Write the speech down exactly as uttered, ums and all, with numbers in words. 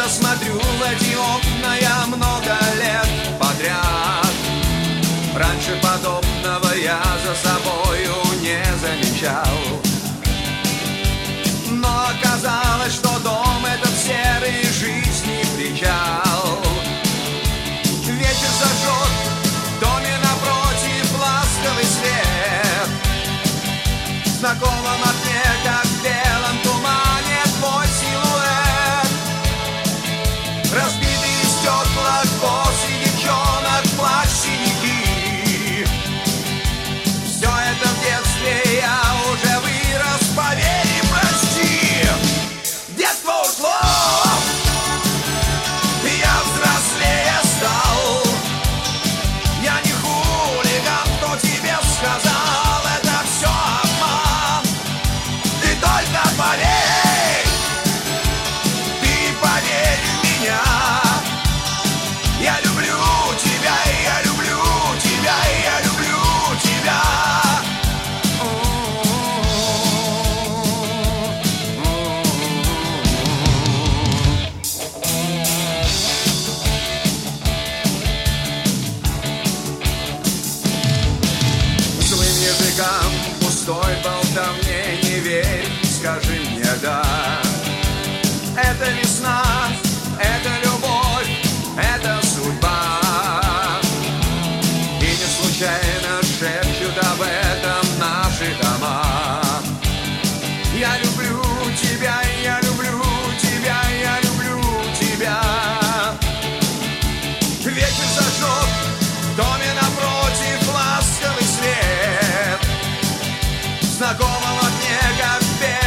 часто смотрю в эти окна я много лет подряд. Раньше подобного я за собою не замечал, но оказалось, что дом этот серый жизни причал. Ветер зажжет в доме напротив ласковый свет, знакомым от мне, как в белом тумане твой силуэт. Разбитые стекла, косы девчонок, плащ, синяки. Все это в детстве, я уже вырос, поверь и прости. Детство ушло, я взрослее стал. Я не хулиган, кто тебе сказал, это все обман. Ты только поверь, ты поверь в меня. Я люблю тебя, я люблю тебя, я люблю тебя. Злым языкам, пустой болтовне не верь, скажи мне да. Это весна, это любовь, это судьба. И не случайно шепчут об этом наши дома. Я люблю тебя, я люблю тебя, я люблю тебя. Ветер зажег в доме напротив ласковый свет, знакомого мне, как в